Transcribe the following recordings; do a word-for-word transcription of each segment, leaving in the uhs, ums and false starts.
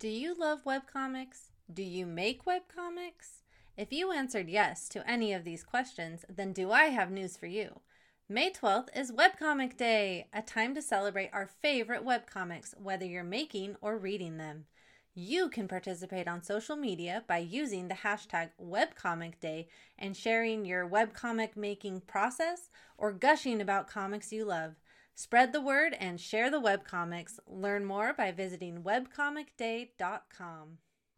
Do you love webcomics? Do you make webcomics? If you answered yes to any of these questions, then do I have news for you. May twelfth is Webcomic Day, a time to celebrate our favorite webcomics, whether you're making or reading them. You can participate on social media by using the hashtag WebcomicDay and sharing your webcomic making process or gushing about comics you love. Spread the word and share the webcomics. Learn more by visiting webcomic day dot com.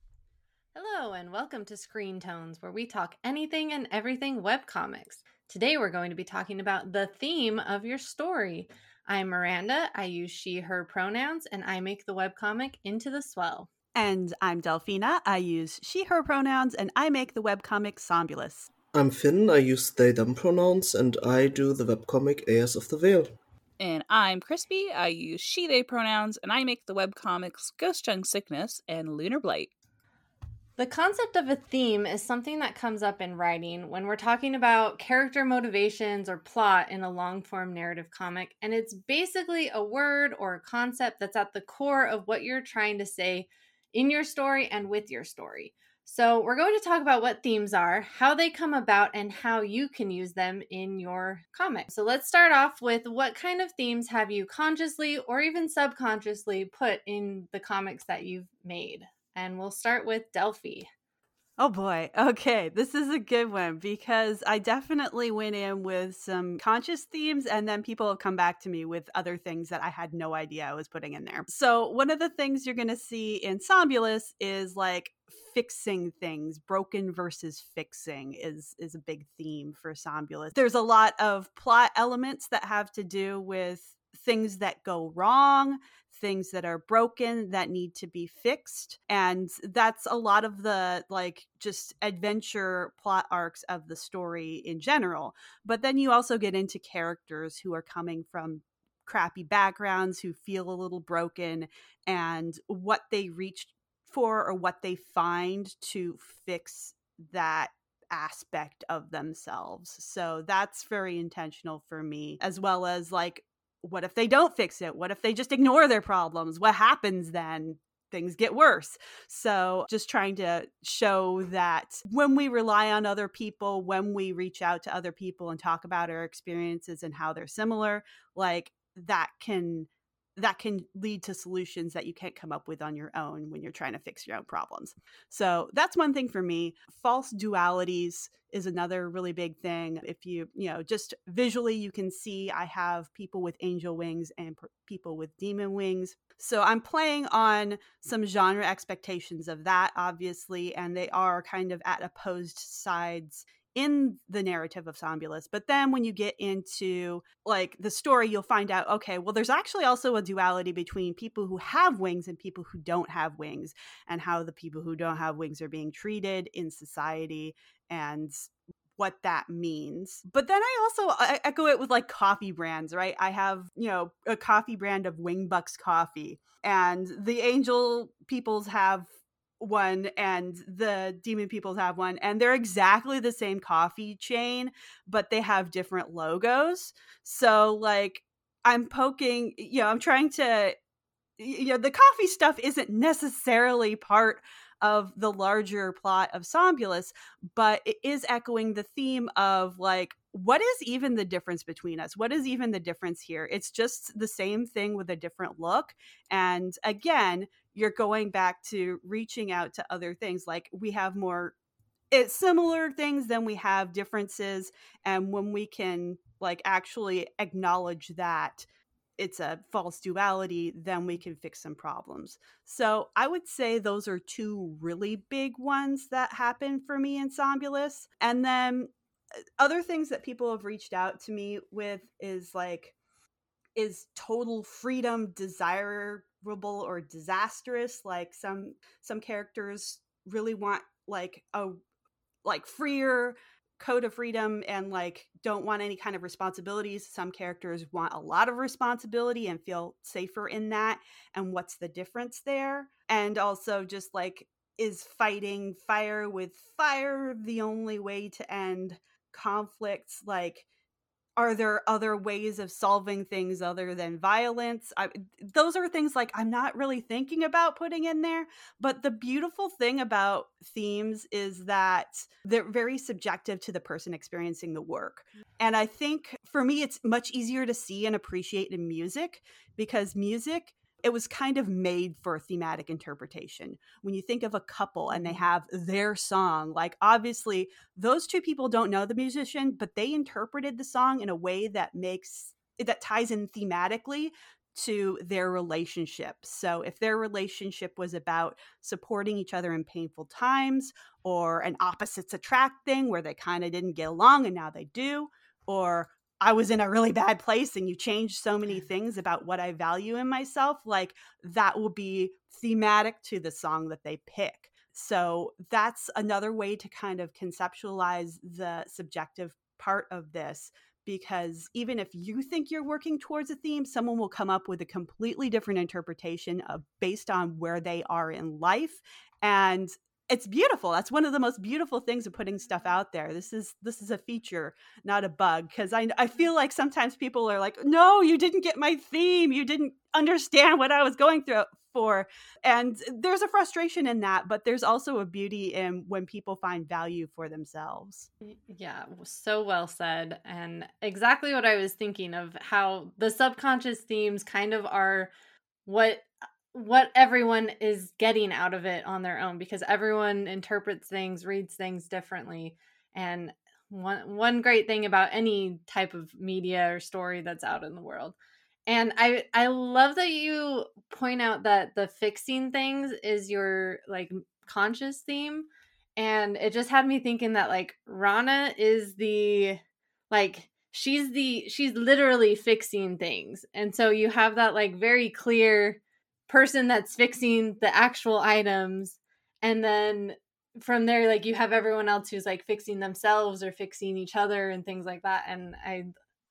Hello and welcome to Screen Tones, where we talk anything and everything webcomics. Today we're going to be talking about the theme of your story. I'm Miranda. I use she, her pronouns, and I make the webcomic Into the Swell. And I'm Delphina. I use she, her pronouns, and I make the webcomic Somnolus. I'm Finn. I use they, them pronouns, and I do the webcomic Heirs of the Veil. And I'm Crispy. I use she, they pronouns, and I make the webcomics Ghost Chung Sickness and Lunar Blight. The concept of a theme is something that comes up in writing when we're talking about character motivations or plot in a long-form narrative comic, and it's basically a word or a concept that's at the core of what you're trying to say in your story and with your story. So we're going to talk about what themes are, how they come about, and how you can use them in your comic. So let's start off with what kind of themes have you consciously or even subconsciously put in the comics that you've made? And we'll start with Delphi. Oh boy. Okay. This is a good one because I definitely went in with some conscious themes and then people have come back to me with other things that I had no idea I was putting in there. So one of the things you're going to see in Somnolus is like fixing things. Broken versus fixing is is a big theme for Somnolus. There's a lot of plot elements that have to do with things that go wrong, things that are broken that need to be fixed. And that's a lot of the like just adventure plot arcs of the story in general. But then you also get into characters who are coming from crappy backgrounds, who feel a little broken, and what they reach for or what they find to fix that aspect of themselves. So that's very intentional for me, as well as like, what if they don't fix it? What if they just ignore their problems? What happens then? Things get worse. So just trying to show that when we rely on other people, when we reach out to other people and talk about our experiences and how they're similar, like that can that can lead to solutions that you can't come up with on your own when you're trying to fix your own problems. So that's one thing for me. False dualities is another really big thing. If you, you know, just visually, you can see I have people with angel wings and p- people with demon wings. So I'm playing on some genre expectations of that, obviously, and they are kind of at opposed sides in the narrative of Somnolus. But then when you get into like the story, you'll find out, okay, well, there's actually also a duality between people who have wings and people who don't have wings, and how the people who don't have wings are being treated in society and what that means. But then I also I echo it with like coffee brands, right? I have, you know, a coffee brand of Wingbucks coffee, and the angel peoples have one and the demon peoples have one, and they're exactly the same coffee chain, but they have different logos. So like I'm poking, you know, I'm trying to, you know, the coffee stuff isn't necessarily part of the larger plot of Somnolus, but it is echoing the theme of like, what is even the difference between us? What is even the difference here? It's just the same thing with a different look. And again, you're going back to reaching out to other things. Like we have more it's similar things than we have differences. And when we can like actually acknowledge that it's a false duality, then we can fix some problems. So I would say those are two really big ones that happen for me in Somnolus. And then other things that people have reached out to me with is like, is total freedom desirable or disastrous? Like some some characters really want like a like freer code of freedom and like don't want any kind of responsibilities. Some characters want a lot of responsibility and feel safer in that. And what's the difference there? And also just like, is fighting fire with fire the only way to end conflicts? Like Are there other ways of solving things other than violence? I, those are things like I'm not really thinking about putting in there. But the beautiful thing about themes is that they're very subjective to the person experiencing the work. And I think for me, it's much easier to see and appreciate in music, because music, it was kind of made for thematic interpretation. When you think of a couple and they have their song, like obviously those two people don't know the musician, but they interpreted the song in a way that makes, that ties in thematically to their relationship. So if their relationship was about supporting each other in painful times, or an opposites attract thing where they kind of didn't get along and now they do, or I was in a really bad place and you changed so many things about what I value in myself, like that will be thematic to the song that they pick. So that's another way to kind of conceptualize the subjective part of this, because even if you think you're working towards a theme, someone will come up with a completely different interpretation of based on where they are in life. And it's beautiful. That's one of the most beautiful things of putting stuff out there. This is this is a feature, not a bug, because I I feel like sometimes people are like, no, you didn't get my theme. You didn't understand what I was going through for. And there's a frustration in that, but there's also a beauty in when people find value for themselves. Yeah, so well said. And exactly what I was thinking of, how the subconscious themes kind of are what what everyone is getting out of it on their own, because everyone interprets things, reads things differently. And one one great thing about any type of media or story that's out in the world. And I I love that you point out that the fixing things is your like conscious theme. And it just had me thinking that like Rana is the like she's the she's literally fixing things. And so you have that like very clear person that's fixing the actual items, and then from there like you have everyone else who's like fixing themselves or fixing each other and things like that. And I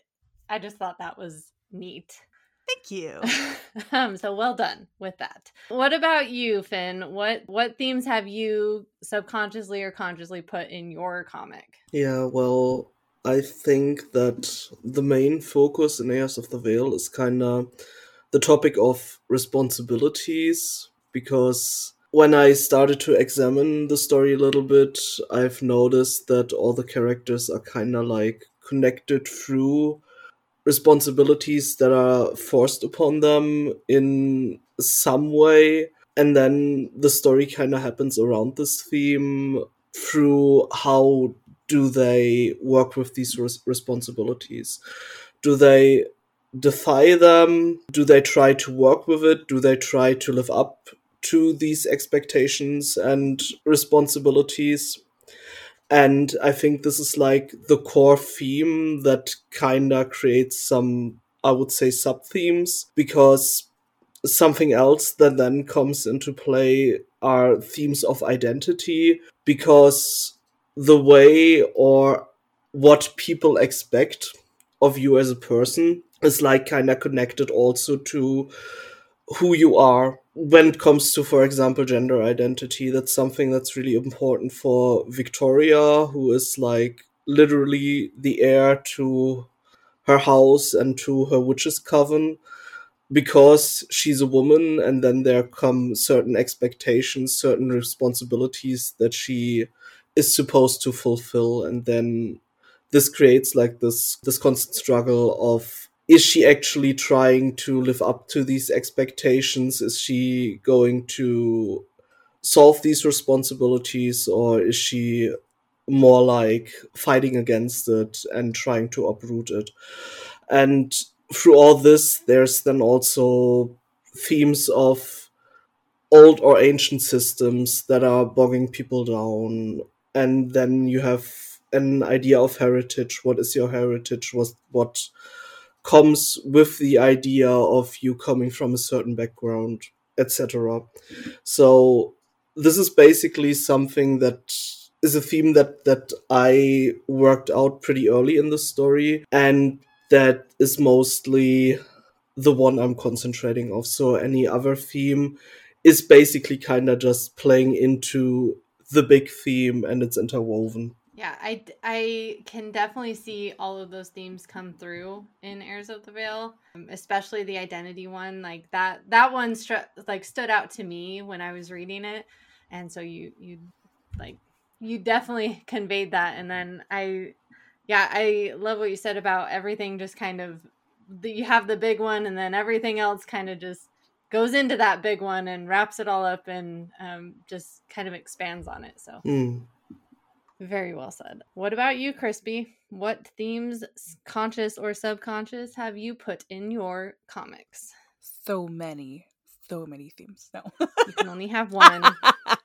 I just thought that was neat. Thank you. um, so well done with that. What about you, Finn? What what themes have you subconsciously or consciously put in your comic? Yeah, well, I think that the main focus in Heirs of the Veil is kind of the topic of responsibilities, because when I started to examine the story a little bit, I've noticed that all the characters are kind of like connected through responsibilities that are forced upon them in some way. And then the story kind of happens around this theme through how do they work with these res- responsibilities. Do they defy them? Do they try to work with it? Do they try to live up to these expectations and responsibilities? And I think this is like the core theme that kinda creates some, I would say, sub-themes, because something else that then comes into play are themes of identity, because the way or what people expect of you as a person is like kind of connected also to who you are when it comes to, for example, gender identity. That's something that's really important for Victoria, who is like literally the heir to her house and to her witch's coven, because she's a woman, and then there come certain expectations, certain responsibilities that she is supposed to fulfill, and then this creates like this this constant struggle of, is she actually trying to live up to these expectations? Is she going to solve these responsibilities, or is she more like fighting against it and trying to uproot it? And through all this, there's then also themes of old or ancient systems that are bogging people down. And then you have an idea of heritage. What is your heritage? What, what comes with the idea of you coming from a certain background, et cetera. So this is basically something that is a theme that, that I worked out pretty early in the story, and that is mostly the one I'm concentrating on. So any other theme is basically kind of just playing into the big theme, and it's interwoven. Yeah, I, d- I can definitely see all of those themes come through in Heirs of the Veil, um, especially the identity one. Like that that one stru- like stood out to me when I was reading it, and so you you like you definitely conveyed that. And then I, yeah, I love what you said about everything just kind of the, you have the big one, and then everything else kind of just goes into that big one and wraps it all up and um, just kind of expands on it. So. Mm. Very well said. What about you, Crispy? What themes, conscious or subconscious, have you put in your comics? So many, so many themes. No. You can only have one.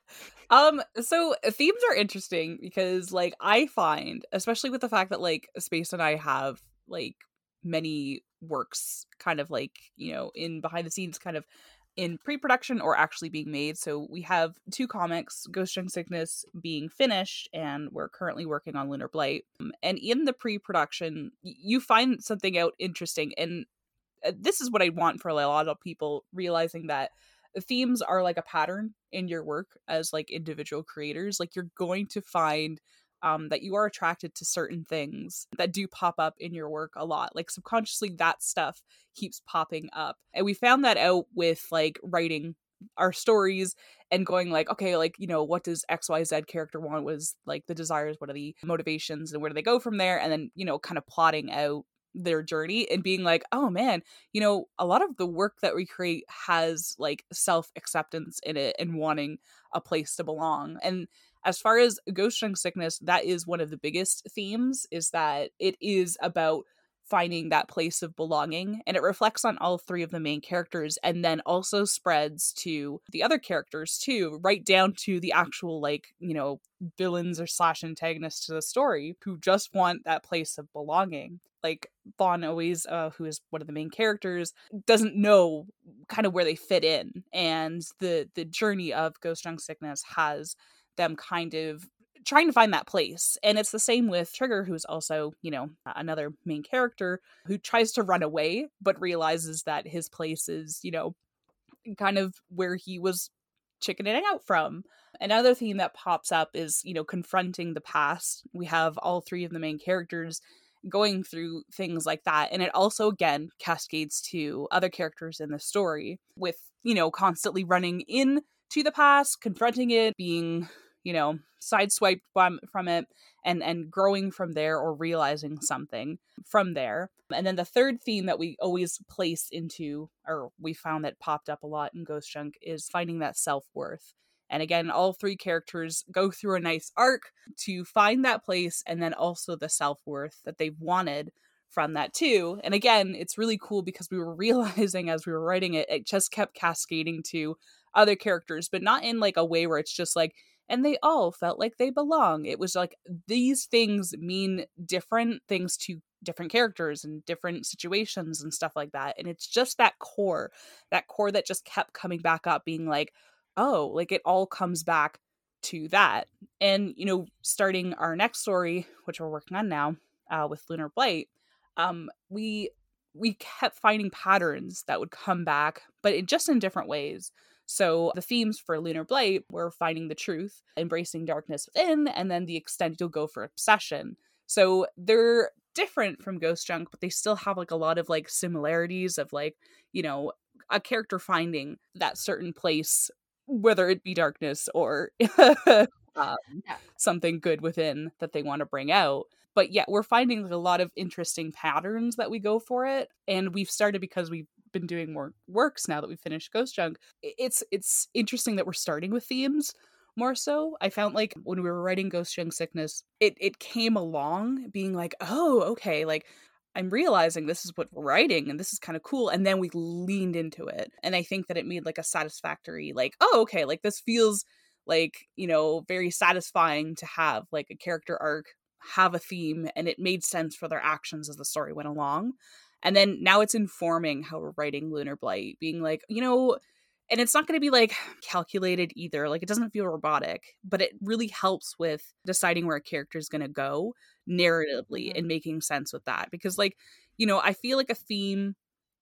um, so themes are interesting because, like, I find, especially with the fact that, like, Space and I have, like, many works kind of, like, you know, in behind the scenes, kind of in pre-production or actually being made. So we have two comics, Ghost Junk Sickness being finished, and we're currently working on Lunar Blight. Um, and in the pre-production, y- you find something out interesting. And uh, this is what I want for a lot of people, realizing that themes are like a pattern in your work as like individual creators. Like you're going to find um, that you are attracted to certain things that do pop up in your work a lot. Like subconsciously, that stuff keeps popping up. And we found that out with like writing our stories and going like, okay, like, you know, what does X Y Z character want? Was like the desires, what are the motivations, and where do they go from there? And then, you know, kind of plotting out their journey and being like, oh man, you know, a lot of the work that we create has like self-acceptance in it and wanting a place to belong. And as far as Ghost Junk Sickness, that is one of the biggest themes, is that it is about finding that place of belonging, and it reflects on all three of the main characters and then also spreads to the other characters too, right down to the actual, like, you know, villains or slash antagonists to the story who just want that place of belonging. Like Vaughn always, uh, who is one of the main characters, doesn't know kind of where they fit in, and the the journey of Ghost Junk Sickness has them kind of trying to find that place. And it's the same with Trigger, who's also, you know, another main character who tries to run away but realizes that his place is, you know, kind of where he was chickening out from. Another theme that pops up is, you know, confronting the past. We have all three of the main characters going through things like that. And it also, again, cascades to other characters in the story with, you know, constantly running in to the past, confronting it, being, you know, sideswiped from, from it, and and growing from there or realizing something from there. And then the third theme that we always place into, or we found that popped up a lot in Ghost Junk, is finding that self-worth. And again, all three characters go through a nice arc to find that place, and then also the self-worth that they've wanted from that too. And again, it's really cool because we were realizing as we were writing it, it just kept cascading to other characters, but not in like a way where it's just like, and they all felt like they belong. It was like these things mean different things to different characters and different situations and stuff like that. And it's just that core, that core that just kept coming back up, being like, oh, like it all comes back to that. And, you know, starting our next story, which we're working on now, uh, with Lunar Blight, um, we we kept finding patterns that would come back, but it just in different ways. So the themes for Lunar Blight were finding the truth, embracing darkness within, and then the extent you'll go for obsession. So they're different from Ghost Junk, but they still have like a lot of like similarities of like, you know, a character finding that certain place, whether it be darkness or um, Yeah. something good within that they want to bring out. But yeah, we're finding like a lot of interesting patterns that we go for it. And we've started, because we've been doing more works now that we've finished Ghost Junk, it's it's interesting that we're starting with themes more so. I found like when we were writing Ghost Junk Sickness, it it came along being like, oh, okay, like I'm realizing this is what we're writing and this is kind of cool. And then we leaned into it. And I think that it made like a satisfactory, like, oh, okay, like this feels like, you know, very satisfying to have like a character arc, have a theme, and it made sense for their actions as the story went along. And then now it's informing how we're writing Lunar Blight, being like, you know, and it's not going to be like calculated either. Like it doesn't feel robotic, but it really helps with deciding where a character is going to go narratively Mhm. and making sense with that. Because like, you know, I feel like a theme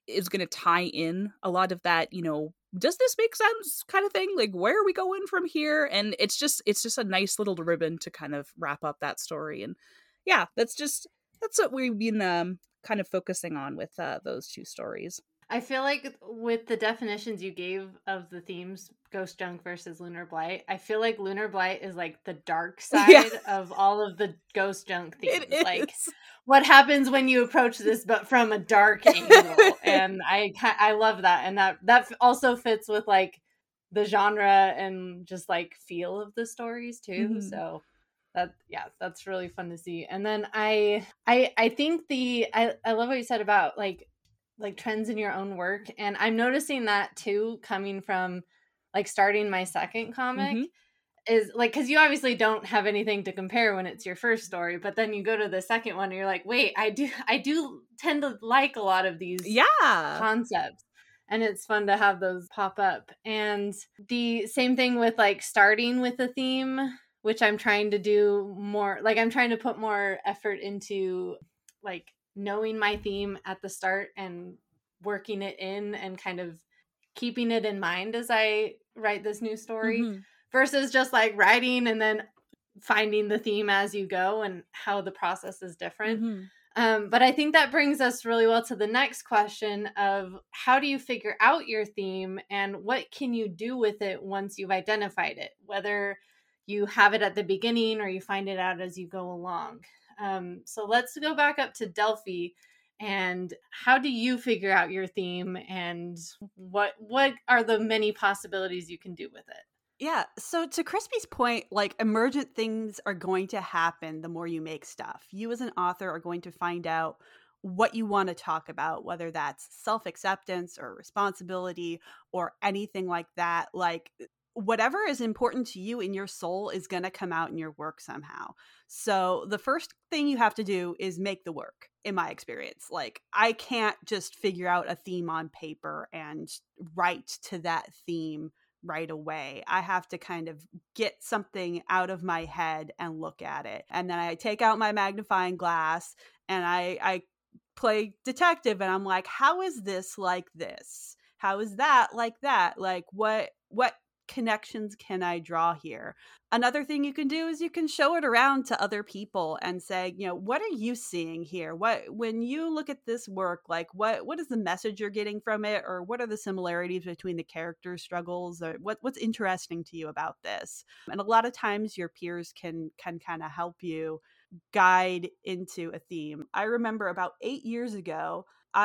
is going to tie in a lot of that, you know, does this make sense kind of thing? Like, where are we going from here? And it's just, it's just a nice little ribbon to kind of wrap up that story. And yeah, that's just, that's what we've been um, kind of focusing on with uh, those two stories. I feel like with the definitions you gave of the themes, Ghost Junk versus Lunar Blight, I feel like Lunar Blight is like the dark side Yeah. of all of the Ghost Junk themes. It is. Like what happens when you approach this, but from a dark angle. And I I love that, and that that also fits with like the genre and just like feel of the stories too. Mhm. So that yeah, that's really fun to see. And then I I I think the I I love what you said about like. like trends in your own work, and I'm noticing that too, coming from like starting my second comic. Mhm. Is like, because you obviously don't have anything to compare when it's your first story, but then you go to the second one and you're like, wait, I do I do tend to like a lot of these Yeah. concepts, and it's fun to have those pop up. And the same thing with like starting with a theme, which I'm trying to do more, like I'm trying to put more effort into like knowing my theme at the start and working it in and kind of keeping it in mind as I write this new story, Mhm. versus just like writing and then finding the theme as you go, and how the process is different. Mhm. Um, but I think that brings us really well to the next question of how do you figure out your theme and what can you do with it once you've identified it, whether you have it at the beginning or you find it out as you go along. Um, so let's go back up to Delphi, and how do you figure out your theme, and what what are the many possibilities you can do with it? Yeah. So to Crispy's point, like emergent things are going to happen the more you make stuff. You as an author are going to find out what you want to talk about, whether that's self-acceptance or responsibility or anything like that. Like whatever is important to you in your soul is going to come out in your work somehow. So the first thing you have to do is make the work, in my experience. Like I can't just figure out a theme on paper and write to that theme right away. I have to kind of get something out of my head and look at it. And then I take out my magnifying glass and I, I play detective, and I'm like, how is this like this? How is that like that? Like what, what connections can I draw here? Another thing you can do is you can show it around to other people and say, you know, what are you seeing here? What, when you look at this work, like what, what is the message you're getting from it? Or what are the similarities between the character struggles? Or what, what's interesting to you about this? And a lot of times your peers can, can kind of help you guide into a theme. I remember about eight years ago,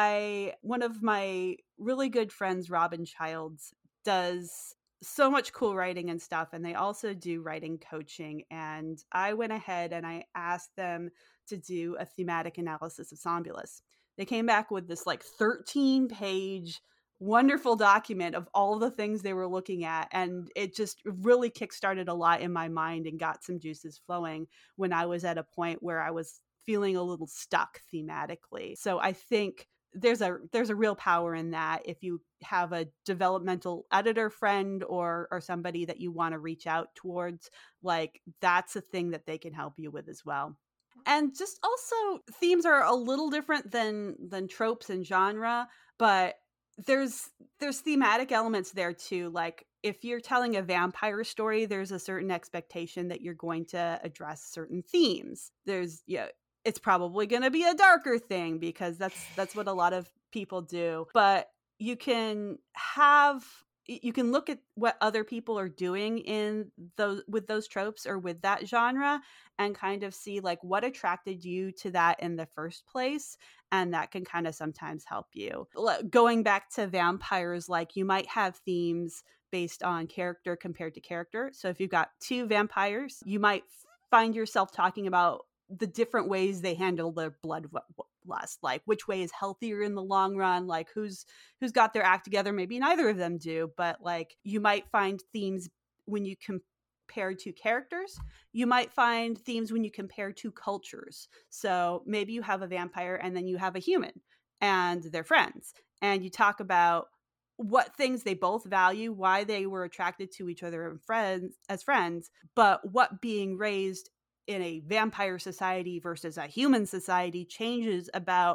I, one of my really good friends, Robin Childs, does so much cool writing and stuff, and they also do writing coaching. And I went ahead and I asked them to do a thematic analysis of Somnolus. They came back with this like thirteen page wonderful document of all the things they were looking at, and it just really kickstarted a lot in my mind and got some juices flowing when I was at a point where I was feeling a little stuck thematically. So I think there's a there's a real power in that. If you have a developmental editor friend or or somebody that you want to reach out towards, like that's a thing that they can help you with as well. And just also themes are a little different than than tropes and genre, but there's there's thematic elements there too. Like if you're telling a vampire story, there's a certain expectation that you're going to address certain themes. There's yeah, it's probably going to be a darker thing because that's that's what a lot of people do. But you can have you can look at what other people are doing in those with those tropes or with that genre and kind of see like what attracted you to that in the first place, and that can kind of sometimes help you. Going back to vampires, like you might have themes based on character compared to character. So if you've got two vampires, you might find yourself talking about the different ways they handle their blood lust, like which way is healthier in the long run, like who's who's got their act together. Maybe neither of them do, but like you might find themes when you compare two characters. You might find themes when you compare two cultures. So maybe you have a vampire and then you have a human and they're friends, and you talk about what things they both value, why they were attracted to each other and friends as friends, but what being raised in a vampire society versus a human society changes about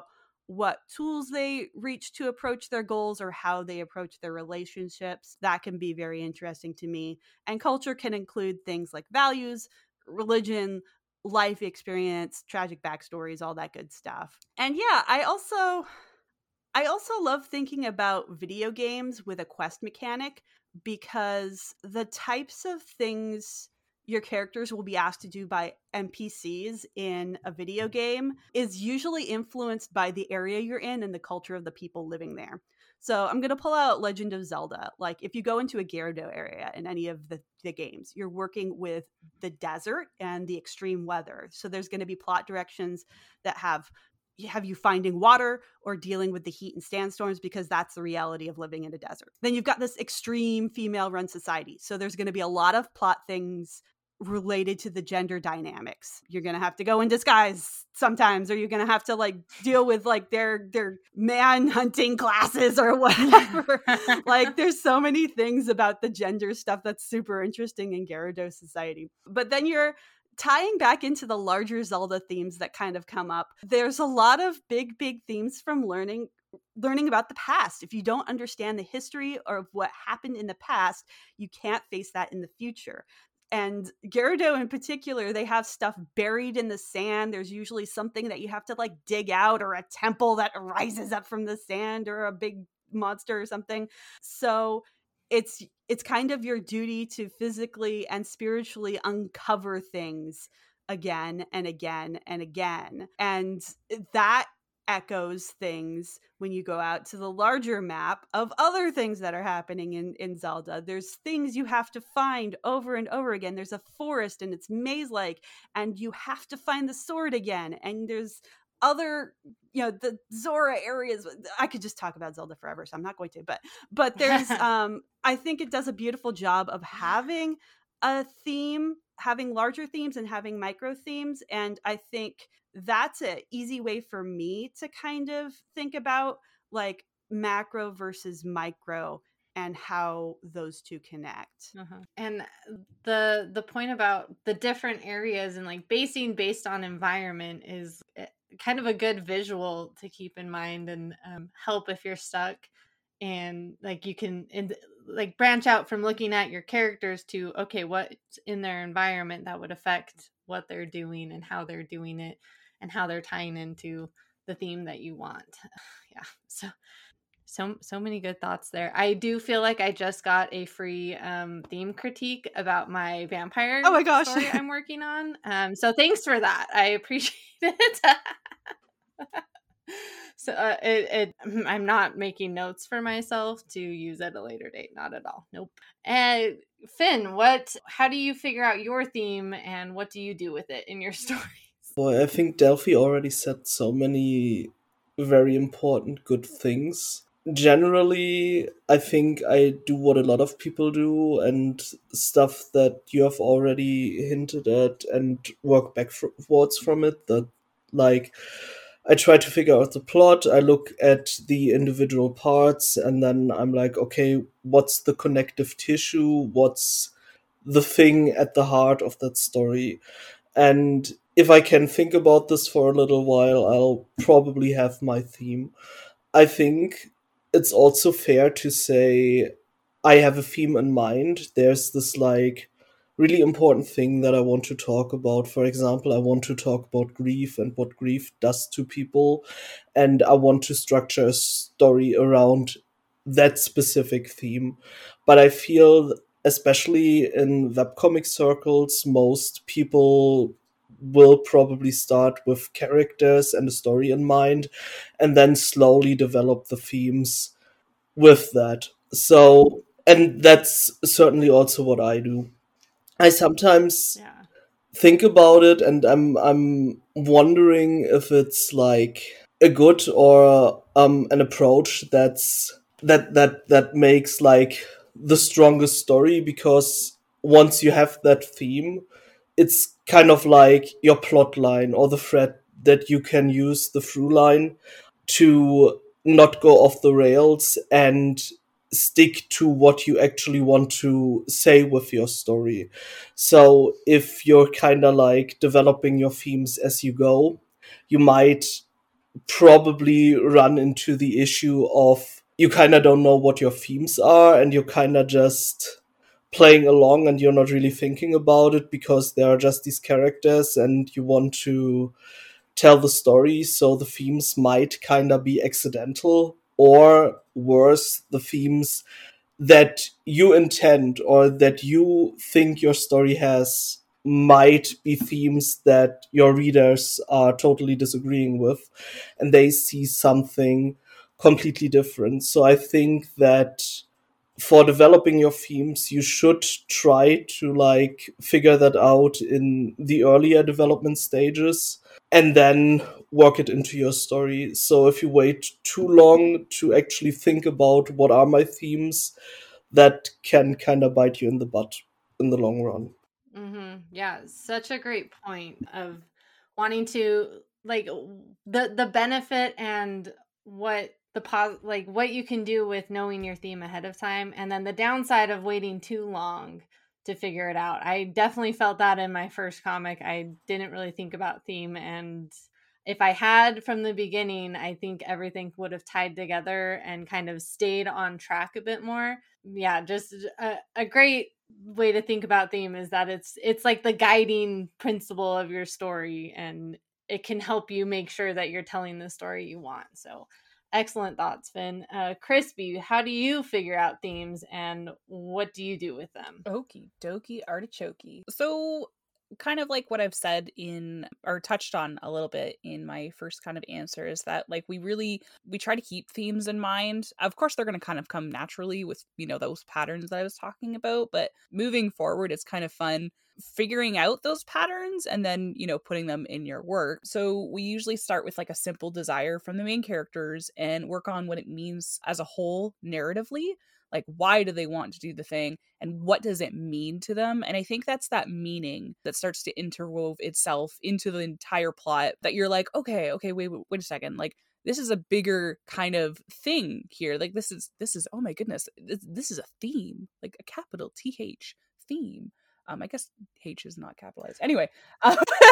what tools they reach to approach their goals or how they approach their relationships. That can be very interesting to me. And culture can include things like values, religion, life experience, tragic backstories, all that good stuff. And yeah, I also I also love thinking about video games with a quest mechanic, because the types of things your characters will be asked to do by N P Cs in a video game is usually influenced by the area you're in and the culture of the people living there. So I'm going to pull out Legend of Zelda. Like, if you go into a Gyarados area in any of the, the games, you're working with the desert and the extreme weather. So there's going to be plot directions that have have you finding water or dealing with the heat and sandstorms, because that's the reality of living in a desert. Then you've got this extreme female-run society. So there's going to be a lot of plot things related to the gender dynamics. You're going to have to go in disguise sometimes, or you're going to have to like deal with like their their man hunting classes or whatever. Like, there's so many things about the gender stuff that's super interesting in Gyarados society. But then you're tying back into the larger Zelda themes that kind of come up. There's a lot of big, big themes from learning learning about the past. If you don't understand the history or what happened in the past, you can't face that in the future. And Gyarados in particular, they have stuff buried in the sand. There's usually something that you have to like dig out, or a temple that rises up from the sand, or a big monster or something. So it's it's kind of your duty to physically and spiritually uncover things again and again and again. And that echoes things when you go out to the larger map of other things that are happening in, in Zelda. There's things you have to find over and over again. There's a forest and it's maze-like, and you have to find the sword again. And there's other, you know, the Zora areas. I could just talk about Zelda forever, so I'm not going to, but but there's um I think it does a beautiful job of having a theme, having larger themes and having micro themes. And I think that's an easy way for me to kind of think about like macro versus micro and how those two connect. Uh-huh. And the the point about the different areas and like basing based on environment is kind of a good visual to keep in mind, and um, help if you're stuck. And like you can in, like branch out from looking at your characters to, okay, what's in their environment that would affect what they're doing and how they're doing it and how they're tying into the theme that you want. Yeah. So So so many good thoughts there. I do feel like I just got a free um, theme critique about my vampire oh my gosh. story I'm working on. Um, so thanks for that. I appreciate it. so uh, it, it, I'm not making notes for myself to use at a later date. Not at all. Nope. And Finn, what? How do you figure out your theme, and what do you do with it in your stories? Boy, I think Delphi already said so many very important good things. Generally, I think I do what a lot of people do, and stuff that you have already hinted at, and work backwards from it. That, like, I try to figure out the plot, I look at the individual parts, and then I'm like, okay, what's the connective tissue? What's the thing at the heart of that story? And if I can think about this for a little while, I'll probably have my theme. I think it's also fair to say I have a theme in mind. There's this like really important thing that I want to talk about. For example, I want to talk about grief and what grief does to people, and I want to structure a story around that specific theme. But I feel, especially in webcomic circles, most people will probably start with characters and a story in mind, and then slowly develop the themes with that. So, and that's certainly also what I do. I sometimes Yeah. think about it, and I'm I'm wondering if it's like a good or um an approach that's that that that makes like the strongest story, because once you have that theme, it's kind of like your plot line or the thread that you can use, the through line, to not go off the rails and stick to what you actually want to say with your story. So if you're kind of like developing your themes as you go, you might probably run into the issue of you kind of don't know what your themes are, and you're kind of just playing along and you're not really thinking about it because there are just these characters and you want to tell the story, so the themes might kind of be accidental, or worse, the themes that you intend or that you think your story has might be themes that your readers are totally disagreeing with and they see something completely different. So I think that for developing your themes, you should try to like figure that out in the earlier development stages and then work it into your story. So if you wait too long to actually think about what are my themes, that can kind of bite you in the butt in the long run. Mm-hmm. Yeah, such a great point of wanting to like the the benefit and what the pos like what you can do with knowing your theme ahead of time, and then the downside of waiting too long to figure it out. I definitely felt that in my first comic. I didn't really think about theme, and if I had from the beginning, I think everything would have tied together and kind of stayed on track a bit more. Yeah, just a, a great way to think about theme is that it's it's like the guiding principle of your story, and it can help you make sure that you're telling the story you want. So excellent thoughts, Finn. uh Crispy, how do you figure out themes and what do you do with them? Okie dokie artichoke. So kind of like what I've said in or touched on a little bit in my first kind of answer is that like we really we try to keep themes in mind. Of course they're going to kind of come naturally with, you know, those patterns that I was talking about, but moving forward it's kind of fun figuring out those patterns and then, you know, putting them in your work. So we usually start with like a simple desire from the main characters and work on what it means as a whole narratively. Like, why do they want to do the thing and what does it mean to them? And I think that's that meaning that starts to interwove itself into the entire plot that you're like, okay, okay, wait, wait, wait a second. Like, this is a bigger kind of thing here. Like, this is, this is, oh my goodness, this, this is a theme, like a capital T H theme. Um, I guess H is not capitalized. Anyway. Um,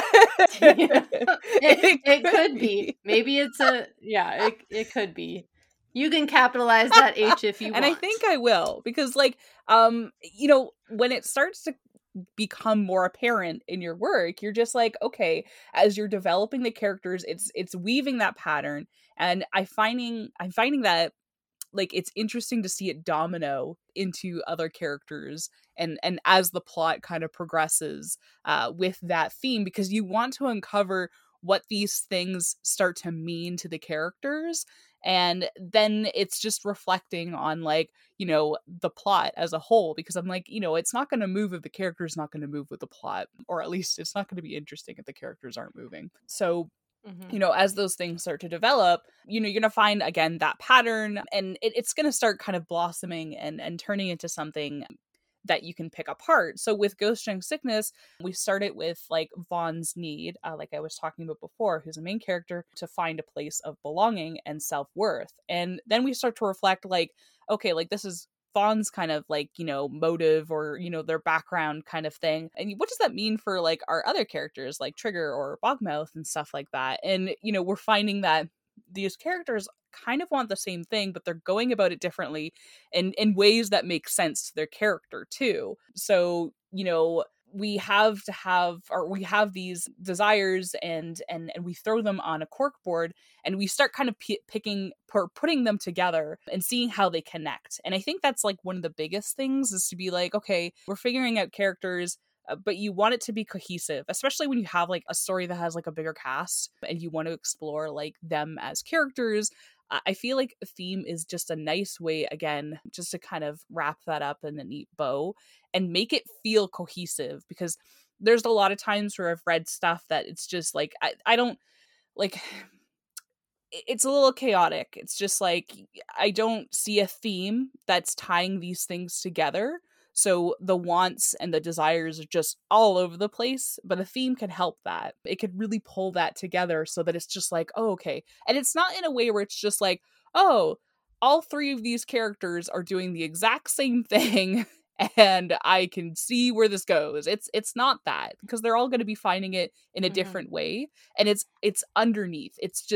yeah. it, it could be. Maybe it's a, yeah, it, it could be. You can capitalize that H if you and want. I think I will, because like, um, you know, when it starts to become more apparent in your work, you're just like, okay, as you're developing the characters, it's it's weaving that pattern. And I finding I'm finding that like it's interesting to see it domino into other characters and and as the plot kind of progresses uh, with that theme, because you want to uncover what these things start to mean to the characters. And then it's just reflecting on like, you know, the plot as a whole, because I'm like, you know, it's not going to move if the character's not going to move with the plot, or at least it's not going to be interesting if the characters aren't moving. So Mm-hmm. you know, as those things start to develop, you know, you're going to find, again, that pattern, and it, it's going to start kind of blossoming and, and turning into something that you can pick apart. So with Ghost Junk Sickness, we started with like Vaughn's need, uh, like I was talking about before, who's the main character, to find a place of belonging and self-worth. And then we start to reflect like, okay, like this is Vaughn's kind of like, you know, motive or, you know, their background kind of thing. And what does that mean for like our other characters like Trigger or Bogmouth and stuff like that? And, you know, we're finding that these characters kind of want the same thing, but they're going about it differently and in ways that make sense to their character too. So, you know, we have to have, or we have these desires and and and we throw them on a cork board and we start kind of p- picking or putting them together and seeing how they connect. And I think that's like one of the biggest things is to be like, okay, we're figuring out characters, uh, but you want it to be cohesive, especially when you have like a story that has like a bigger cast and you want to explore like them as characters. I feel like a theme is just a nice way, again, just to kind of wrap that up in a neat bow and make it feel cohesive, because there's a lot of times where I've read stuff that it's just like, I, I don't like, it's a little chaotic. It's just like, I don't see a theme that's tying these things together. So the wants and the desires are just all over the place, but a theme can help that. It could really pull that together so that it's just like, oh, okay. And it's not in a way where it's just like, oh, all three of these characters are doing the exact same thing and I can see where this goes. It's it's not that, because they're all going to be finding it in a Mm-hmm. different way, and it's it's underneath. It's just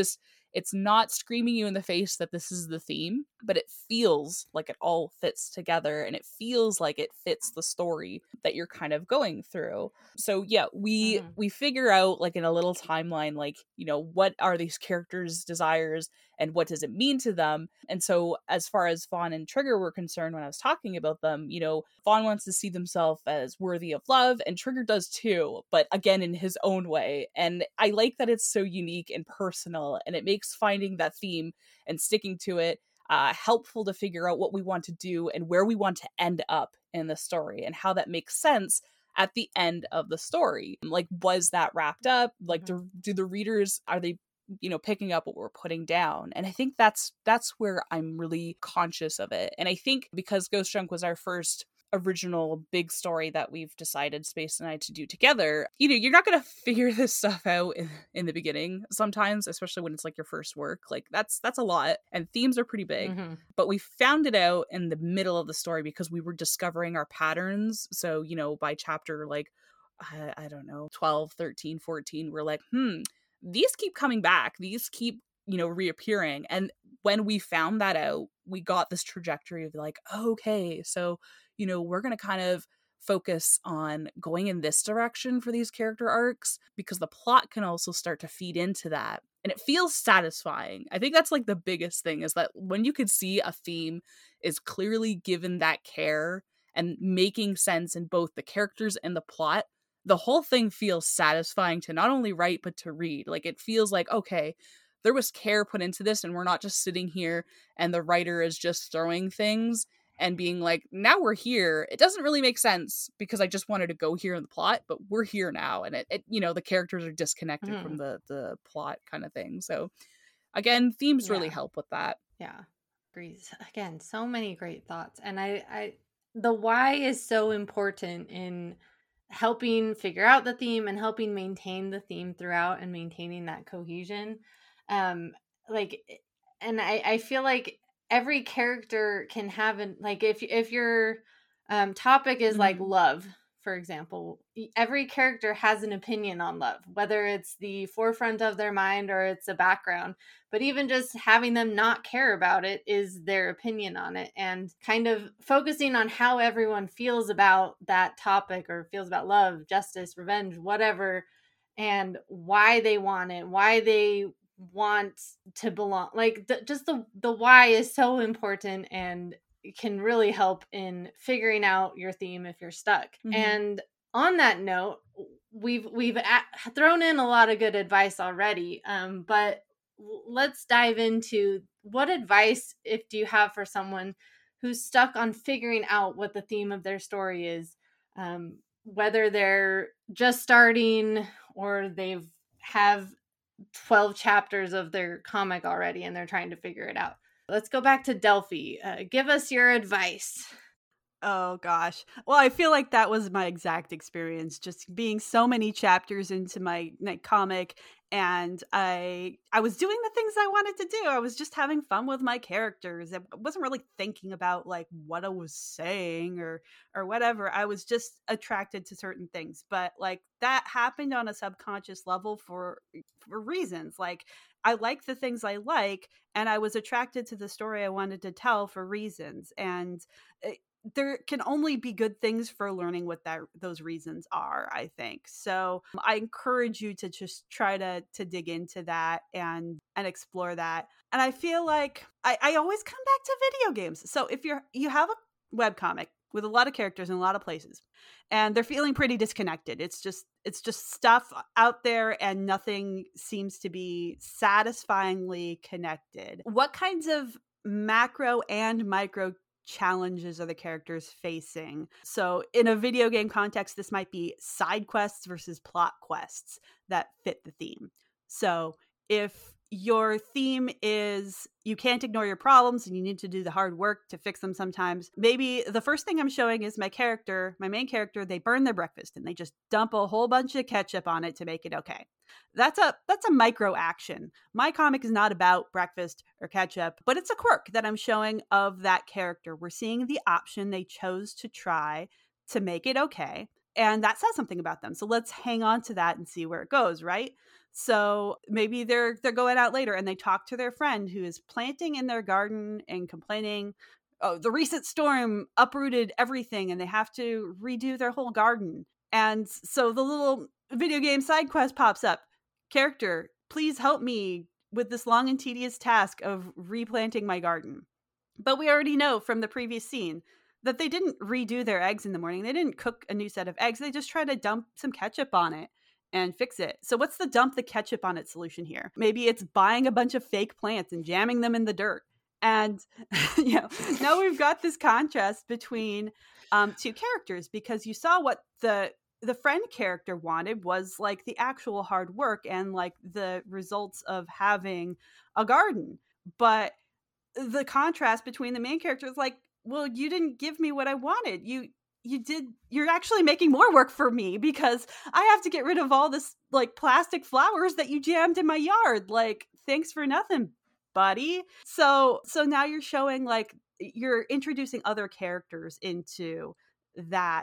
It's not screaming you in the face that this is the theme, but it feels like it all fits together, and it feels like it fits the story that you're kind of going through. So yeah, we Mhm. we figure out like in a little timeline, like, you know, what are these characters' desires and what does it mean to them? And so as far as Vaughn and Trigger were concerned when I was talking about them, you know, Vaughn wants to see themselves as worthy of love, and Trigger does too, but again in his own way. And I like that it's so unique and personal, and it makes finding that theme and sticking to it uh, helpful to figure out what we want to do and where we want to end up in the story, and how that makes sense at the end of the story. Like, was that wrapped up? Like, Mm-hmm. do, do the readers, are they, you know, picking up what we're putting down? And I think that's that's where I'm really conscious of it. And I think because Ghost Junk was our first original big story that we've decided Space and I to do together, you know, you're not going to figure this stuff out in, in the beginning sometimes, especially when it's like your first work. Like that's that's a lot, and themes are pretty big. Mm-hmm. But we found it out in the middle of the story because we were discovering our patterns. So, you know, by chapter like I, I don't know, twelve, thirteen, fourteen, we're like, hmm, these keep coming back. These keep, you know, reappearing. And when we found that out, we got this trajectory of like, okay, so, you know, we're going to kind of focus on going in this direction for these character arcs, because the plot can also start to feed into that. And it feels satisfying. I think that's like the biggest thing, is that when you can see a theme is clearly given that care and making sense in both the characters and the plot, the whole thing feels satisfying to not only write, but to read. Like, it feels like, okay, there was care put into this, and we're not just sitting here and the writer is just throwing things and being like, now we're here. It doesn't really make sense because I just wanted to go here in the plot, but we're here now. And it, it you know, the characters are disconnected Mm-hmm. from the, the plot kind of thing. So again, themes Yeah. really help with that. Yeah. Agrees. Again, so many great thoughts. And I, I, the why is so important in helping figure out the theme and helping maintain the theme throughout and maintaining that cohesion. Um, like, and I, I feel like every character can have an, like, if, if your um, topic is like Mhm. love, for example, every character has an opinion on love, whether it's the forefront of their mind or it's a background. But even just having them not care about it is their opinion on it, and kind of focusing on how everyone feels about that topic or feels about love, justice, revenge, whatever, and why they want it, why they want to belong. Like the, just the the why is so important, and can really help in figuring out your theme if you're stuck. Mhm. And on that note, we've we've a- thrown in a lot of good advice already, um, but let's dive into what advice if do you have for someone who's stuck on figuring out what the theme of their story is, um, whether they're just starting or they've have twelve chapters of their comic already and they're trying to figure it out. Let's go back to Delphi. Uh, give us your advice. Oh gosh. Well, I feel like that was my exact experience, just being so many chapters into my, my comic, and I I was doing the things I wanted to do. I was just having fun with my characters. I wasn't really thinking about like what I was saying or or whatever. I was just attracted to certain things. But like that happened on a subconscious level for for reasons. Like I like the things I like, and I was attracted to the story I wanted to tell for reasons. And it, there can only be good things for learning what that those reasons are, I think. So I encourage you to just try to to dig into that and and explore that. And I feel like I, I always come back to video games. So if you're you have a webcomic with a lot of characters in a lot of places, and they're feeling pretty disconnected. It's just it's just stuff out there and nothing seems to be satisfyingly connected. What kinds of macro and micro challenges are the characters facing? So in a video game context, this might be side quests versus plot quests that fit the theme. So if your theme is you can't ignore your problems and you need to do the hard work to fix them sometimes, maybe the first thing I'm showing is my character, my main character, they burn their breakfast and they just dump a whole bunch of ketchup on it to make it okay. That's a that's a micro action. My comic is not about breakfast or ketchup, but it's a quirk that I'm showing of that character. We're seeing the option they chose to try to make it okay, and that says something about them. So let's hang on to that and see where it goes, right? So maybe they're they're going out later and they talk to their friend who is planting in their garden and complaining, oh, the recent storm uprooted everything and they have to redo their whole garden. And so the little video game side quest pops up. Character, please help me with this long and tedious task of replanting my garden. But we already know from the previous scene that they didn't redo their eggs in the morning. They didn't cook a new set of eggs. They just tried to dump some ketchup on it and fix it. So what's the dump the ketchup on it solution here? Maybe it's buying a bunch of fake plants and jamming them in the dirt. And you know, now we've got this contrast between um, two characters, because you saw what the the friend character wanted was like the actual hard work and like the results of having a garden. But the contrast between the main character is like, well, you didn't give me what I wanted. You you did you're actually making more work for me because I have to get rid of all this like plastic flowers that you jammed in my yard. Like, thanks for nothing, buddy. So so now you're showing like you're introducing other characters into that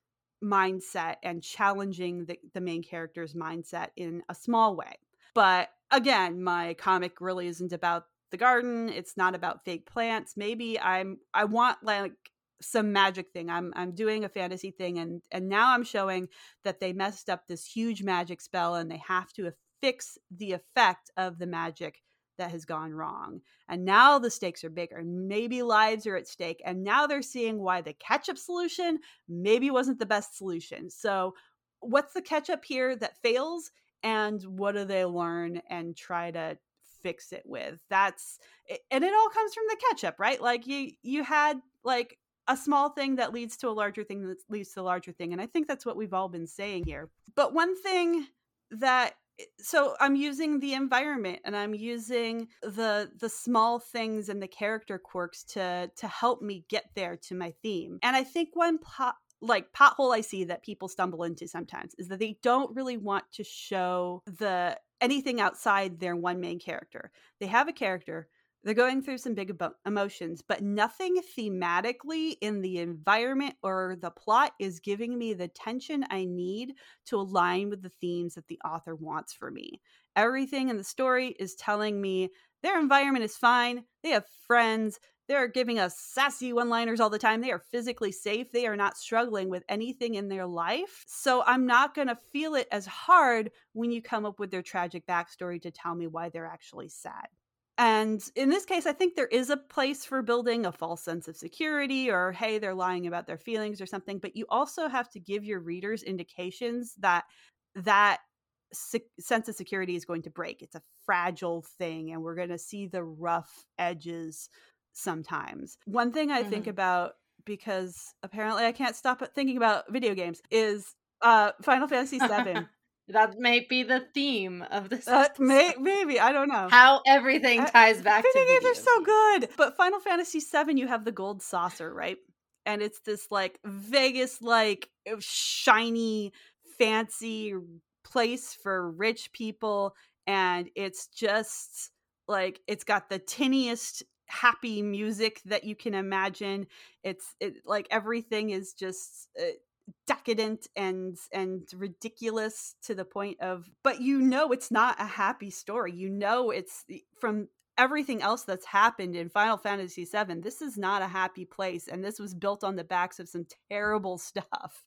mindset and challenging the, the main character's mindset in a small way. But again, my comic really isn't about the garden. It's not about fake plants. Maybe I'm I want like some magic thing. I'm I'm doing a fantasy thing, and and now I'm showing that they messed up this huge magic spell and they have to fix the effect of the magic that has gone wrong. And now the stakes are bigger. Maybe lives are at stake. And now they're seeing why the ketchup solution maybe wasn't the best solution. So what's the ketchup here that fails? And what do they learn and try to fix it with? That's, and it all comes from the ketchup, right? Like you, you had like a small thing that leads to a larger thing that leads to a larger thing. And I think that's what we've all been saying here. But one thing that, so I'm using the environment and I'm using the the small things and the character quirks to to help me get there to my theme. And I think one pot like pothole I see that people stumble into sometimes is that they don't really want to show the anything outside their one main character. They have a character, they're going through some big emo- emotions, but nothing thematically in the environment or the plot is giving me the tension I need to align with the themes that the author wants for me. Everything in the story is telling me their environment is fine. They have friends. They're giving us sassy one-liners all the time. They are physically safe. They are not struggling with anything in their life. So I'm not going to feel it as hard when you come up with their tragic backstory to tell me why they're actually sad. And in this case, I think there is a place for building a false sense of security or, hey, they're lying about their feelings or something. But you also have to give your readers indications that that se- sense of security is going to break. It's a fragile thing, and we're going to see the rough edges sometimes. One thing I mm-hmm. think about, because apparently I can't stop thinking about video games, is uh, Final Fantasy seven. That may be the theme of this. Uh, may, maybe, I don't know. How everything ties back video to games video are so good. But Final Fantasy seven, you have the gold saucer, right? And it's this like Vegas, like shiny, fancy place for rich people. And it's just like, it's got the tinniest happy music that you can imagine. It's it, like everything is just uh, decadent and and ridiculous to the point of, but you know it's not a happy story. You know it's from everything else that's happened in Final Fantasy seven. This is not a happy place, and this was built on the backs of some terrible stuff.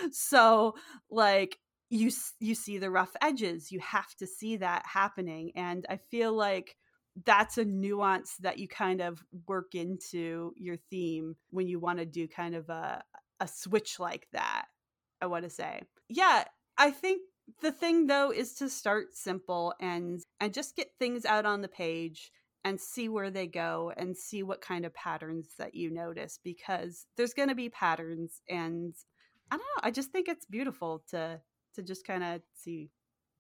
So like you you see the rough edges. You have to see that happening, and I feel like that's a nuance that you kind of work into your theme when you want to do kind of a a switch like that, I want to say. Yeah, I think the thing though is to start simple and and just get things out on the page and see where they go and see what kind of patterns that you notice, because there's going to be patterns, and I don't know, I just think it's beautiful to to just kind of see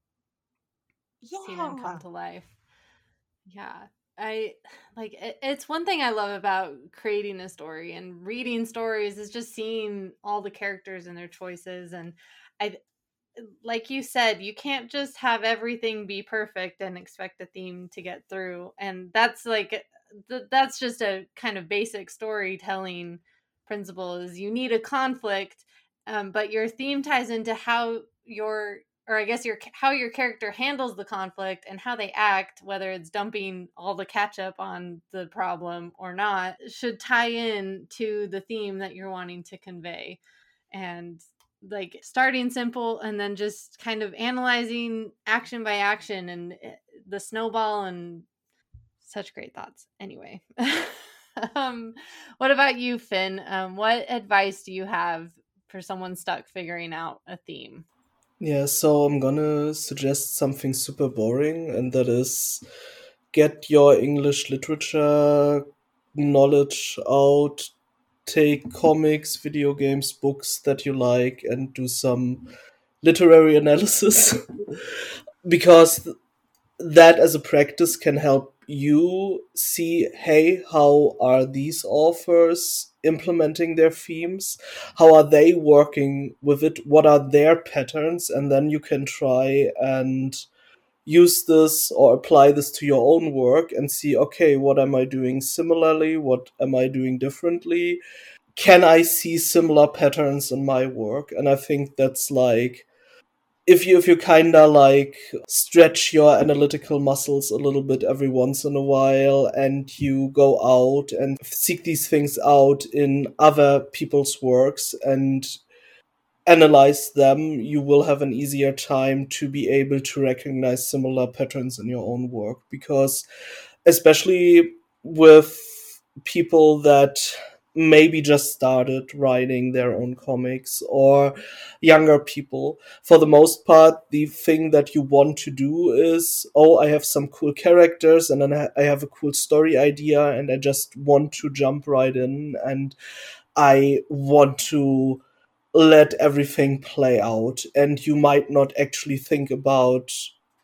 yeah. see them come to life. Yeah. I like it, it's one thing I love about creating a story and reading stories is just seeing all the characters and their choices. And I, like you said, you can't just have everything be perfect and expect a theme to get through. And that's like, th- that's just a kind of basic storytelling principle, is you need a conflict, um, but your theme ties into how your or I guess your how your character handles the conflict and how they act, whether it's dumping all the ketchup on the problem or not, should tie in to the theme that you're wanting to convey. And like starting simple and then just kind of analyzing action by action and the snowball, and such great thoughts. Anyway, um, what about you, Finn? Um, what advice do you have for someone stuck figuring out a theme? Yeah, so I'm gonna suggest something super boring, and that is get your English literature knowledge out, take comics, video games, books that you like, and do some literary analysis. Because that as a practice can help you see, hey, how are these authors implementing their themes? How are they working with it? What are their patterns? And then you can try and use this or apply this to your own work and see, okay, what am I doing similarly? What am I doing differently? Can I see similar patterns in my work? And I think that's like, if you if you kind of like stretch your analytical muscles a little bit every once in a while, and you go out and seek these things out in other people's works and analyze them, you will have an easier time to be able to recognize similar patterns in your own work. Because especially with people that maybe just started writing their own comics, or younger people, for the most part, the thing that you want to do is, oh, I have some cool characters and then I have a cool story idea and I just want to jump right in and I want to let everything play out. And you might not actually think about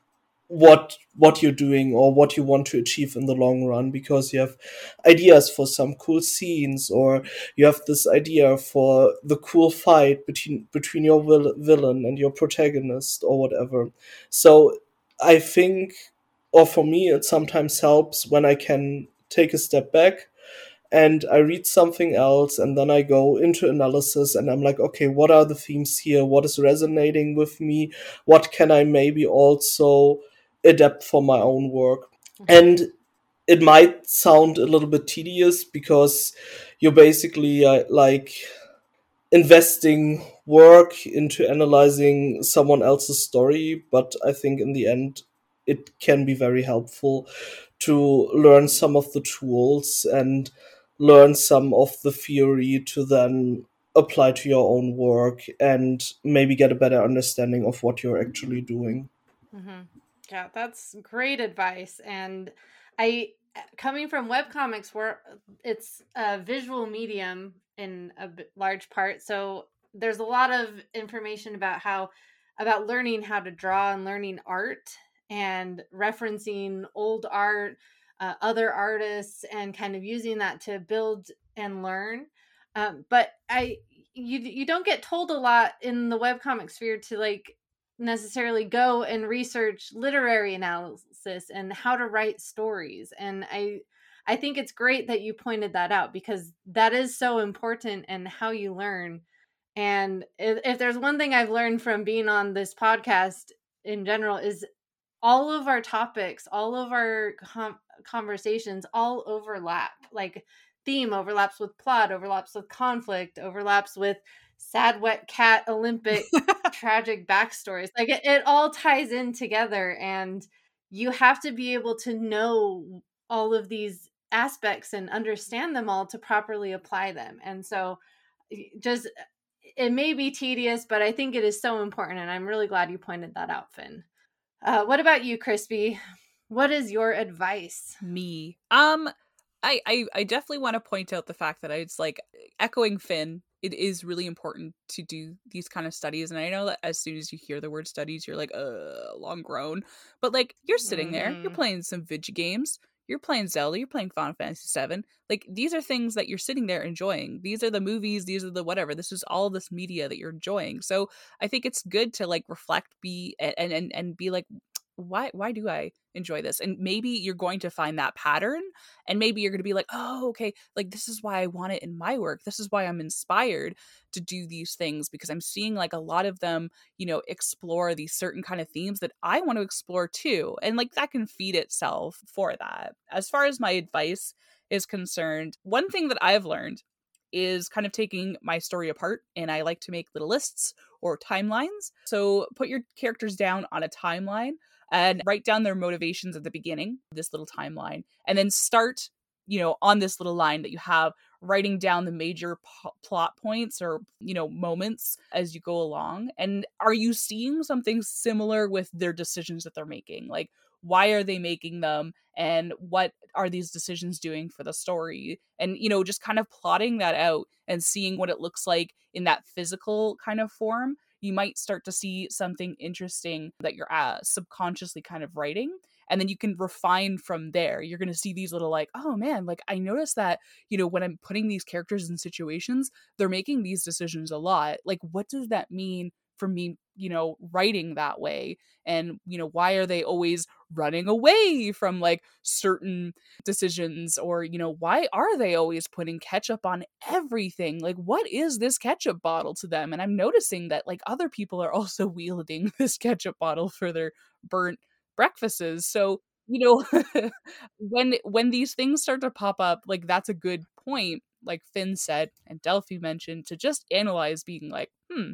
what what you're doing or what you want to achieve in the long run, because you have ideas for some cool scenes, or you have this idea for the cool fight between between your vil- villain and your protagonist or whatever. So I think, or for me, it sometimes helps when I can take a step back and I read something else, and then I go into analysis and I'm like, okay, what are the themes here? What is resonating with me? What can I maybe also adapt for my own work? And it might sound a little bit tedious because you're basically uh, like investing work into analyzing someone else's story, but I think in the end it can be very helpful to learn some of the tools and learn some of the theory to then apply to your own work and maybe get a better understanding of what you're actually doing. Mm-hmm. Yeah, that's great advice. And I, coming from webcomics, where it's a visual medium in a large part, so there's a lot of information about how, about learning how to draw and learning art and referencing old art, uh, other artists, and kind of using that to build and learn. Um, but I, you, you don't get told a lot in the webcomic sphere to like necessarily go and research literary analysis and how to write stories. And I I think it's great that you pointed that out, because that is so important and how you learn. And if, if there's one thing I've learned from being on this podcast in general, is all of our topics, all of our com- conversations all overlap. Like theme overlaps with plot, overlaps with conflict, overlaps with sad wet cat Olympic tragic backstories. Like it, it all ties in together, and you have to be able to know all of these aspects and understand them all to properly apply them. And so just, it may be tedious, but I think it is so important, and I'm really glad you pointed that out, Finn. Uh, what about you, Crispy? What is your advice? Me. Um, I, I, I definitely want to point out the fact that it's like echoing Finn. It is really important to do these kind of studies. And I know that as soon as you hear the word studies, you're like, uh, long grown. But like, you're sitting mm-hmm. there, you're playing some video games, you're playing Zelda, you're playing Final Fantasy seven. Like, these are things that you're sitting there enjoying. These are the movies, these are the whatever. This is all this media that you're enjoying. So I think it's good to like reflect, be and and and be like, why why do I enjoy this? And maybe you're going to find that pattern, and maybe you're going to be like, oh, okay, like this is why I want it in my work. This is why I'm inspired to do these things, because I'm seeing like a lot of them, you know, explore these certain kind of themes that I want to explore too. And like that can feed itself for that. As far as my advice is concerned, one thing that I've learned is kind of taking my story apart, and I like to make little lists or timelines. So put your characters down on a timeline and write down their motivations at the beginning of this little timeline, and then start, you know, on this little line that you have, writing down the major p- plot points or, you know, moments as you go along. And are you seeing something similar with their decisions that they're making? Like, why are they making them, and what are these decisions doing for the story? And, you know, just kind of plotting that out and seeing what it looks like in that physical kind of form, you might start to see something interesting that you're uh, subconsciously kind of writing. And then you can refine from there. You're going to see these little like, oh man, like I noticed that, you know, when I'm putting these characters in situations, they're making these decisions a lot. Like, what does that mean for me, you know, writing that way? And, you know, why are they always running away from like certain decisions? Or, you know, why are they always putting ketchup on everything? Like, what is this ketchup bottle to them? And I'm noticing that like other people are also wielding this ketchup bottle for their burnt breakfasts. So, you know, when when these things start to pop up, like that's a good point, like Finn said and Delphi mentioned, to just analyze, being like, hmm,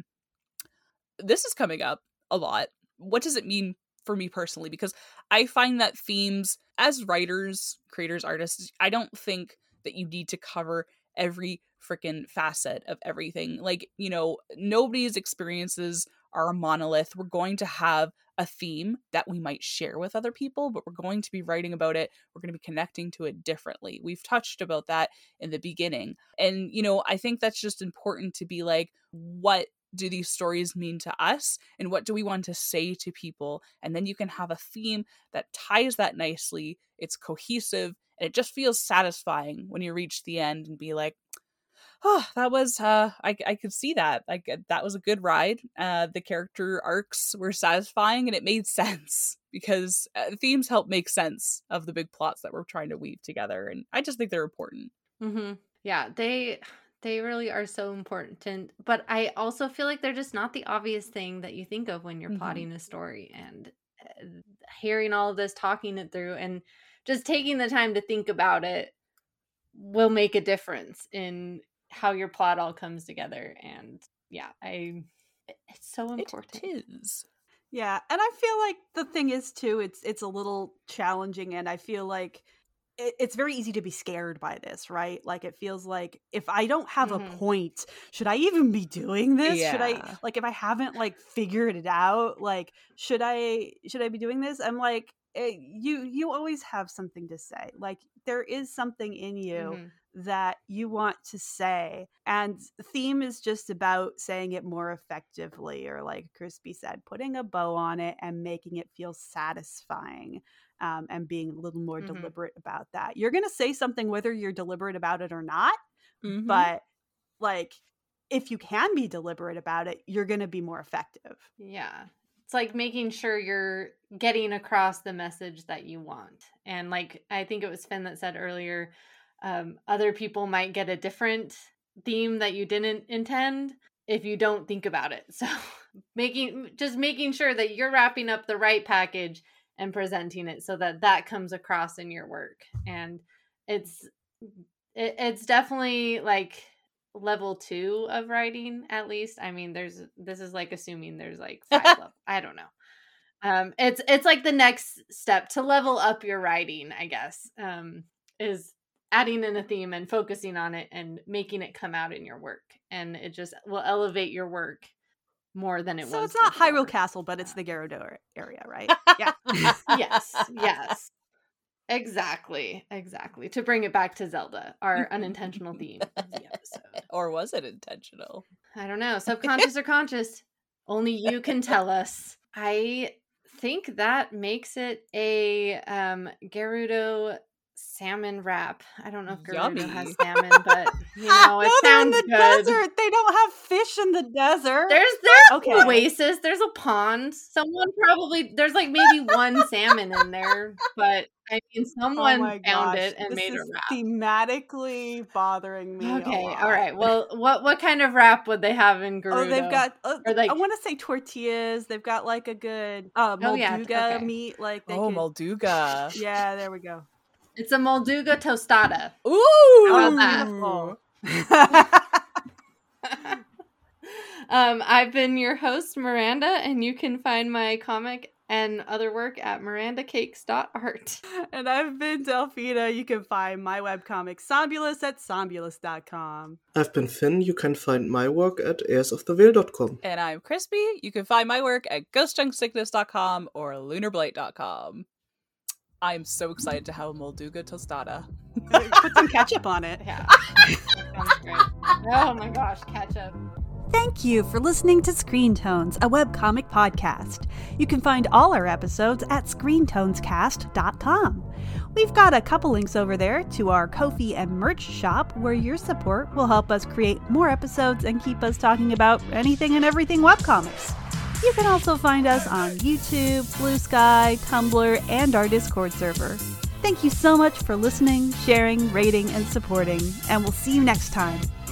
this is coming up a lot. What does it mean for me personally? Because I find that themes, as writers, creators, artists, I don't think that you need to cover every freaking facet of everything. Like, you know, nobody's experiences are a monolith. We're going to have a theme that we might share with other people, but we're going to be writing about it. We're going to be connecting to it differently. We've touched about that in the beginning. And, you know, I think that's just important to be like, what do these stories mean to us, and what do we want to say to people? And then you can have a theme that ties that nicely. It's cohesive, and it just feels satisfying when you reach the end and be like, oh, that was uh I, I could see that, like that was a good ride. Uh the character arcs were satisfying, and it made sense, because uh, themes help make sense of the big plots that we're trying to weave together, and I just think they're important. Mm-hmm. Yeah, they they really are so important. But I also feel like they're just not the obvious thing that you think of when you're Mhm. plotting a story. And uh, hearing all of this, talking it through, and just taking the time to think about it will make a difference in how your plot all comes together. And yeah, I it's so important. It is. Yeah, and I feel like the thing is too, it's it's a little challenging, and I feel like it, it's very easy to be scared by this, right? Like it feels like, if I don't have Mhm. a point, should I even be doing this? Should I, Yeah. like, if I haven't like figured it out, like should I should I be doing this? I'm like, eh, you you always have something to say. Like there is something in you Mhm. that you want to say, and theme is just about saying it more effectively, or like Crispy said, putting a bow on it and making it feel satisfying, um, and being a little more Mhm. deliberate about that. You're going to say something whether you're deliberate about it or not, Mhm. but like if you can be deliberate about it, you're going to be more effective. Yeah. It's like making sure you're getting across the message that you want. And like, I think it was Finn that said earlier, um, other people might get a different theme that you didn't intend if you don't think about it. So making, just making sure that you're wrapping up the right package and presenting it so that that comes across in your work. And it's, it, it's definitely like level two of writing, at least. I mean, there's this is like assuming there's like five level. I don't know. Um, it's it's like the next step to level up your writing, I guess. Um, is adding in a theme and focusing on it and making it come out in your work, and it just will elevate your work more than it So was. it's not before. Hyrule Castle, but it's Uh, the Gyarados area, right? Yeah. yes, yes. Exactly, exactly. To bring it back to Zelda, our unintentional theme of the episode. Or was it intentional? I don't know, subconscious or conscious. Only you can tell us. I think that makes it a um, Gerudo salmon wrap. I don't know if Yummy. Gerudo has salmon, but you know, it no, they're in sounds the good. desert. They don't have fish in the desert. There's there's Okay. an oasis. There's a pond. Someone probably there's like maybe one salmon in there, but I mean, Oh someone my found gosh, it and this made a is wrap. thematically bothering me. a Okay, all lot. right. Well, what what kind of wrap would they have in Gerudo? Oh, they've got. Uh, Or, like- I want to say tortillas. They've got like a good uh, Oh, yeah, molduga okay. meat. Like they Oh, could, Molduga. yeah, there we go. It's a Molduga tostada. Ooh. How about that? Oh. um, I've been your host, Miranda, and you can find my comic and other work at miranda cakes dot art. And I've been Delphina. You can find my webcomic Sombulus at sombulus dot com. I've been Finn. You can find my work at heirs of the veil dot com. And I'm Crispy. You can find my work at ghost junk sickness dot com or lunar blight dot com. I'm so excited to have Molduga tostada. Put some ketchup on it. Yeah. Sounds great. Oh my gosh, ketchup. Thank you for listening to Screen Tones, a webcomic podcast. You can find all our episodes at screen tones cast dot com. We've got a couple links over there to our Ko-fi and merch shop where your support will help us create more episodes and keep us talking about anything and everything webcomics. You can also find us on YouTube, Blue Sky, Tumblr, and our Discord server. Thank you so much for listening, sharing, rating, and supporting, and we'll see you next time.